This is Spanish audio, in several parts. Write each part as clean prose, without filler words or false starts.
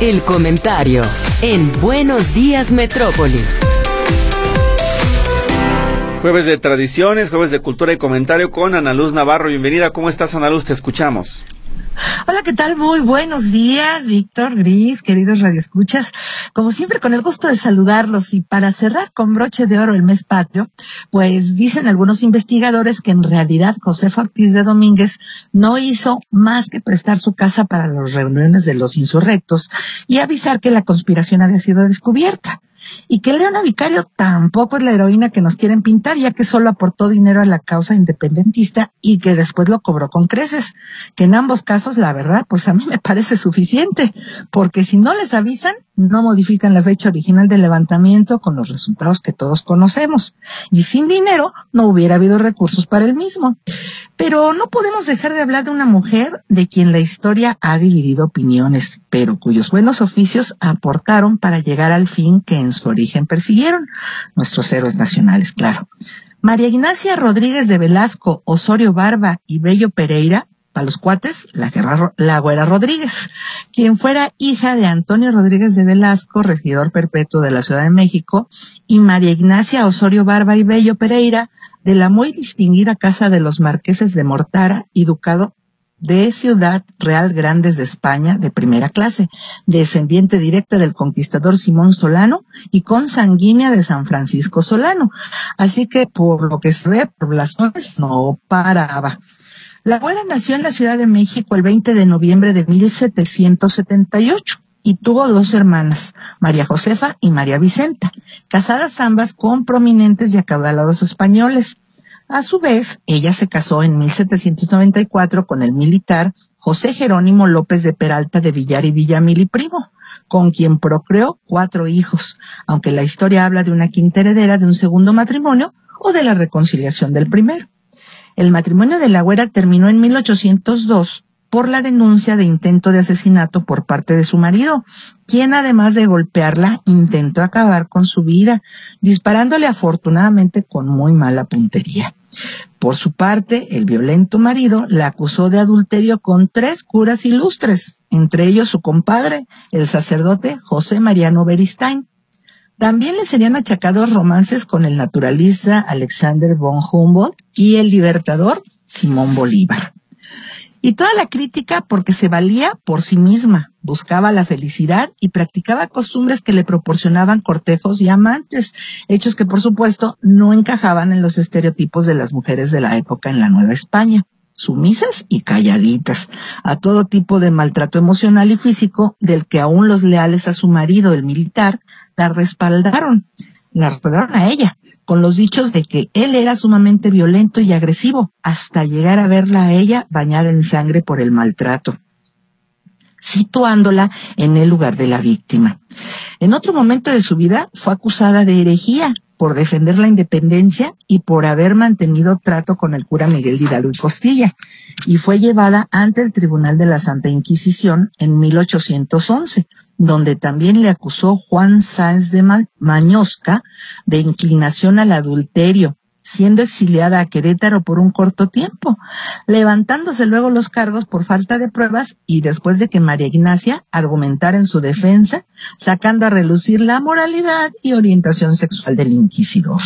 El comentario en Buenos Días Metrópoli. Jueves de tradiciones, jueves de cultura y comentario con Ana Luz Navarro. Bienvenida, ¿cómo estás, Ana Luz? Te escuchamos. Hola, ¿qué tal? Muy buenos días, Víctor, Gris, queridos radioescuchas. Como siempre, con el gusto de saludarlos, y para cerrar con broche de oro el mes patrio, pues dicen algunos investigadores que en realidad Josefa Ortiz de Domínguez no hizo más que prestar su casa para las reuniones de los insurrectos y avisar que la conspiración había sido descubierta. Y que Leona Vicario tampoco es la heroína que nos quieren pintar, ya que solo aportó dinero a la causa independentista y que después lo cobró con creces. Que en ambos casos, la verdad, pues a mí me parece suficiente, porque si no les avisan, no modifican la fecha original del levantamiento con los resultados que todos conocemos. Y sin dinero no hubiera habido recursos para el mismo. Pero no podemos dejar de hablar de una mujer de quien la historia ha dividido opiniones, pero cuyos buenos oficios aportaron para llegar al fin que en su origen persiguieron nuestros héroes nacionales, claro. María Ignacia Rodríguez de Velasco, Osorio Barba y Bello Pereira, para los cuates, la Güera Rodríguez, quien fuera hija de Antonio Rodríguez de Velasco, regidor perpetuo de la Ciudad de México, y María Ignacia Osorio Barba y Bello Pereira, de la muy distinguida Casa de los Marqueses de Mortara y Ducado de Ciudad Real Grandes de España de primera clase, descendiente directa del conquistador Simón Solano y consanguínea de San Francisco Solano. Así que por lo que se ve, poblaciones no paraba. La Güera nació en la Ciudad de México el 20 de noviembre de 1778 y tuvo dos hermanas, María Josefa y María Vicenta, casadas ambas con prominentes y acaudalados españoles. A su vez, ella se casó en 1794 con el militar José Jerónimo López de Peralta de Villar y Villamil y Primo, con quien procreó 4 hijos, aunque la historia habla de una quinta heredera de un segundo matrimonio o de la reconciliación del primero. El matrimonio de la Güera terminó en 1802 por la denuncia de intento de asesinato por parte de su marido, quien además de golpearla intentó acabar con su vida, disparándole afortunadamente con muy mala puntería. Por su parte, el violento marido la acusó de adulterio con 3 curas ilustres, entre ellos su compadre, el sacerdote José Mariano Beristain. También le serían achacados romances con el naturalista Alexander von Humboldt y el libertador Simón Bolívar. Y toda la crítica porque se valía por sí misma, buscaba la felicidad y practicaba costumbres que le proporcionaban cortejos y amantes, hechos que por supuesto no encajaban en los estereotipos de las mujeres de la época en la Nueva España, sumisas y calladitas, a todo tipo de maltrato emocional y físico del que aún los leales a su marido, el militar, la respaldaron a ella, con los dichos de que él era sumamente violento y agresivo, hasta llegar a verla a ella bañada en sangre por el maltrato, situándola en el lugar de la víctima. En otro momento de su vida fue acusada de herejía por defender la independencia y por haber mantenido trato con el cura Miguel de Hidalgo y Costilla, y fue llevada ante el Tribunal de la Santa Inquisición en 1811, donde también le acusó Juan Sáenz de Mañosca de inclinación al adulterio, siendo exiliada a Querétaro por un corto tiempo, levantándose luego los cargos por falta de pruebas y después de que María Ignacia argumentara en su defensa, sacando a relucir la moralidad y orientación sexual del inquisidor.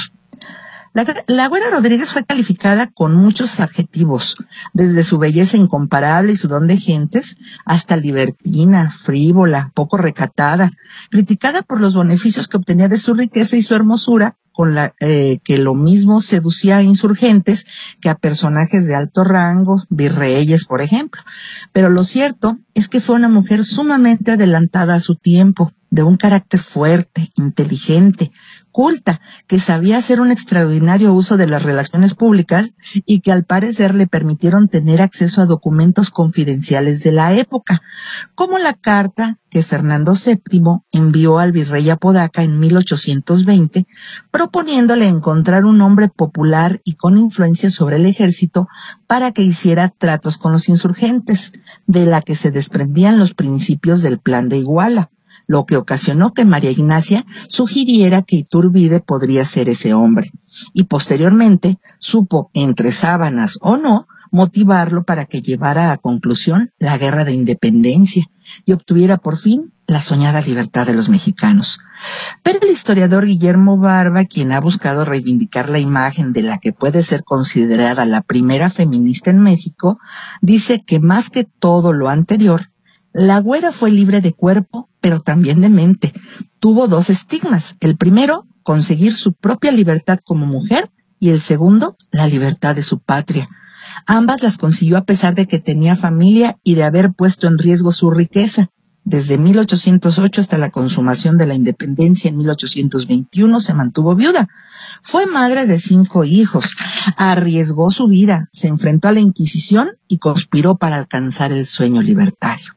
La Güera Rodríguez fue calificada con muchos adjetivos, desde su belleza incomparable y su don de gentes, hasta libertina, frívola, poco recatada, criticada por los beneficios que obtenía de su riqueza y su hermosura, con la que lo mismo seducía a insurgentes que a personajes de alto rango, virreyes, por ejemplo. Pero lo cierto es que fue una mujer sumamente adelantada a su tiempo, de un carácter fuerte, inteligente, culta, que sabía hacer un extraordinario uso de las relaciones públicas y que al parecer le permitieron tener acceso a documentos confidenciales de la época, como la carta que Fernando VII envió al virrey Apodaca en 1820, proponiéndole encontrar un hombre popular y con influencia sobre el ejército para que hiciera tratos con los insurgentes, de la que se desprendían los principios del Plan de Iguala, lo que ocasionó que María Ignacia sugiriera que Iturbide podría ser ese hombre, y posteriormente supo, entre sábanas o no, motivarlo para que llevara a conclusión la guerra de independencia, y obtuviera por fin la soñada libertad de los mexicanos. Pero el historiador Guillermo Barba, quien ha buscado reivindicar la imagen de la que puede ser considerada la primera feminista en México, dice que más que todo lo anterior, la güera fue libre de cuerpo, pero también de mente. Tuvo dos estigmas. El primero, conseguir su propia libertad como mujer, y el segundo, la libertad de su patria. Ambas las consiguió a pesar de que tenía familia y de haber puesto en riesgo su riqueza. Desde 1808 hasta la consumación de la independencia en 1821 se mantuvo viuda. Fue madre de 5 hijos, arriesgó su vida, se enfrentó a la Inquisición y conspiró para alcanzar el sueño libertario.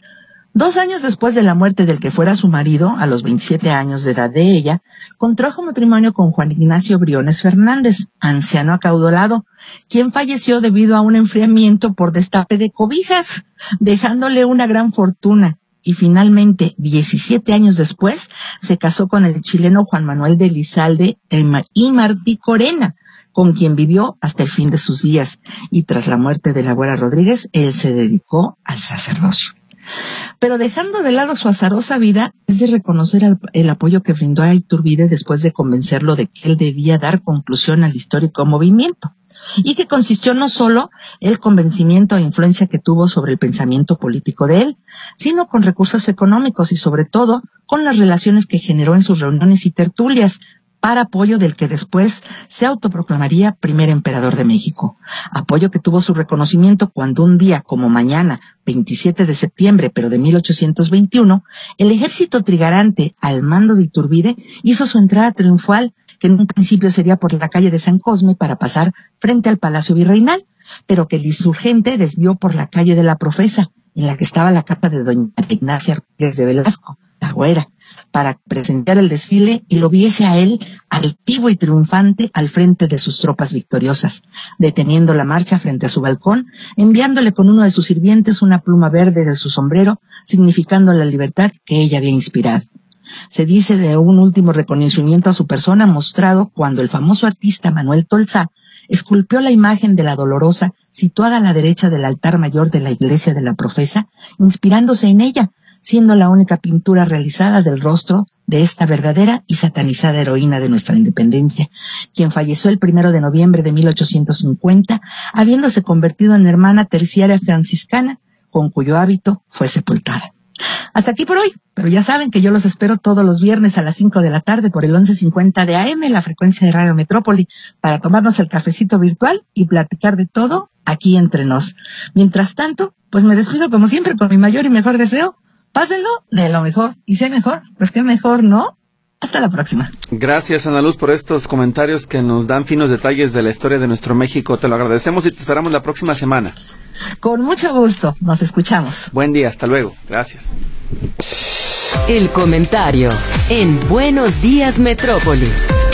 2 años después de la muerte del que fuera su marido, a los 27 años de edad de ella, contrajo matrimonio con Juan Ignacio Briones Fernández, anciano acaudalado, quien falleció debido a un enfriamiento por destape de cobijas, dejándole una gran fortuna. Y finalmente, 17 años después, se casó con el chileno Juan Manuel de Elizalde y Martí Corena, con quien vivió hasta el fin de sus días. Y tras la muerte de la güera Rodríguez, él se dedicó al sacerdocio. Pero dejando de lado su azarosa vida, es de reconocer el apoyo que brindó a Iturbide después de convencerlo de que él debía dar conclusión al histórico movimiento, y que consistió no solo el convencimiento e influencia que tuvo sobre el pensamiento político de él, sino con recursos económicos y sobre todo con las relaciones que generó en sus reuniones y tertulias, para apoyo del que después se autoproclamaría primer emperador de México. Apoyo que tuvo su reconocimiento cuando un día como mañana, 27 de septiembre, pero de 1821, el ejército trigarante al mando de Iturbide hizo su entrada triunfal, que en un principio sería por la calle de San Cosme para pasar frente al Palacio Virreinal, pero que el insurgente desvió por la calle de la Profesa, en la que estaba la casa de doña Ignacia Rodríguez de Velasco, la güera, para presenciar el desfile y lo viese a él altivo y triunfante al frente de sus tropas victoriosas, deteniendo la marcha frente a su balcón, enviándole con uno de sus sirvientes una pluma verde de su sombrero, significando la libertad que ella había inspirado. Se dice de un último reconocimiento a su persona mostrado cuando el famoso artista Manuel Tolsá esculpió la imagen de la Dolorosa situada a la derecha del altar mayor de la iglesia de la Profesa, inspirándose en ella, siendo la única pintura realizada del rostro de esta verdadera y satanizada heroína de nuestra independencia, quien falleció el 1 de noviembre de 1850, habiéndose convertido en hermana terciaria franciscana, con cuyo hábito fue sepultada. Hasta aquí por hoy, pero ya saben que yo los espero todos los viernes a las 5 de la tarde por el 1150 de AM, la frecuencia de Radio Metrópoli, para tomarnos el cafecito virtual y platicar de todo aquí entre nos. Mientras tanto, pues me despido como siempre con mi mayor y mejor deseo. Pásenlo de lo mejor, y sé mejor, pues qué mejor, ¿no? Hasta la próxima. Gracias, Ana Luz, por estos comentarios que nos dan finos detalles de la historia de nuestro México. Te lo agradecemos y te esperamos la próxima semana. Con mucho gusto, nos escuchamos. Buen día, hasta luego. Gracias. El comentario en Buenos Días Metrópoli.